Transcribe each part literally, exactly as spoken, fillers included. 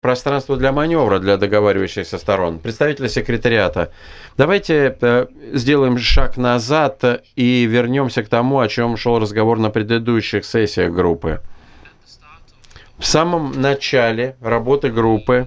пространство для маневра для договаривающихся сторон. Представители секретариата, давайте э, сделаем шаг назад и вернемся к тому, о чем шел разговор на предыдущих сессиях группы. В самом начале работы группы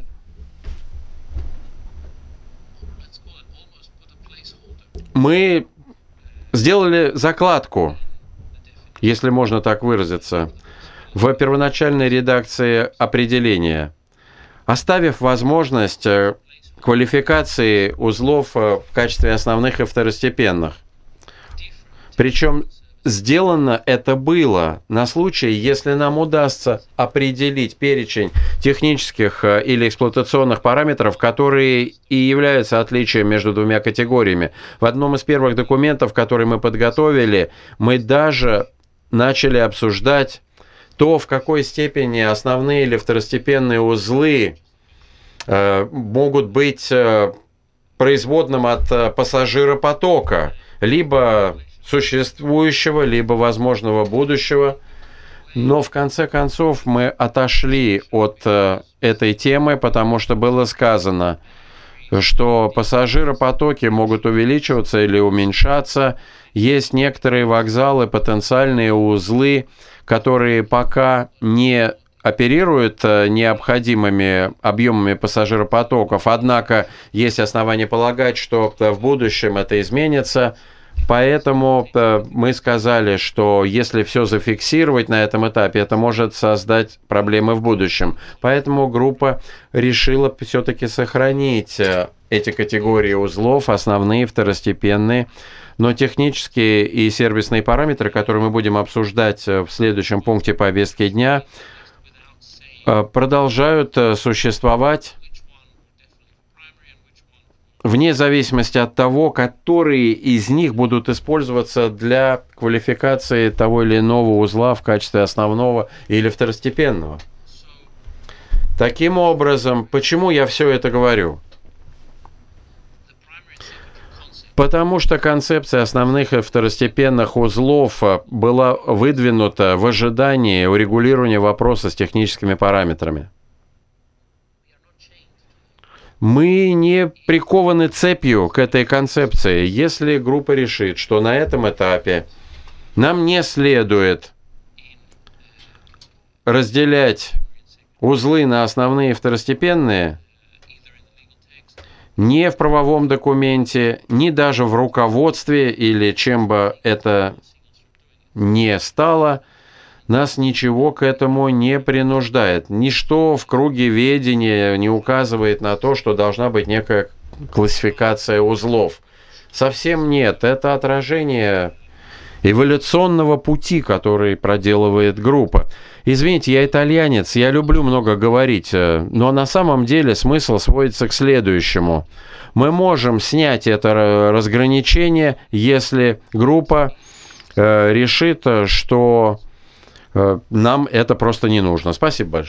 мы сделали закладку, если можно так выразиться, в первоначальной редакции определения, оставив возможность квалификации узлов в качестве основных и второстепенных. Причем сделано это было на случай, если нам удастся определить перечень технических или эксплуатационных параметров, которые и являются отличием между двумя категориями. В одном из первых документов, который мы подготовили, мы даже начали обсуждать то, в какой степени основные или второстепенные узлы э, могут быть э, производным от э, пассажиропотока, либо существующего, либо возможного будущего. Но в конце концов мы отошли от э, этой темы, потому что было сказано, что пассажиропотоки могут увеличиваться или уменьшаться. Есть некоторые вокзалы, потенциальные узлы, которые пока не оперируют необходимыми объемами пассажиропотоков, однако есть основания полагать, что в будущем это изменится. Поэтому мы сказали, что если все зафиксировать на этом этапе, это может создать проблемы в будущем. Поэтому группа решила все-таки сохранить эти категории узлов, основные, второстепенные. Но технические и сервисные параметры, которые мы будем обсуждать в следующем пункте повестки дня, продолжают существовать вне зависимости от того, которые из них будут использоваться для квалификации того или иного узла в качестве основного или второстепенного. Таким образом, почему я все это говорю? Потому что концепция основных и второстепенных узлов была выдвинута в ожидании урегулирования вопроса с техническими параметрами. Мы не прикованы цепью к этой концепции. Если группа решит, что на этом этапе нам не следует разделять узлы на основные и второстепенные, ни в правовом документе, ни даже в руководстве или чем бы это ни стало, нас ничего к этому не принуждает. Ничто в круге ведения не указывает на то, что должна быть некая классификация узлов. Совсем нет. Это отражение эволюционного пути, который проделывает группа. Извините, я итальянец, я люблю много говорить, но на самом деле смысл сводится к следующему. Мы можем снять это разграничение, если группа э, решит, что нам это просто не нужно. Спасибо большое.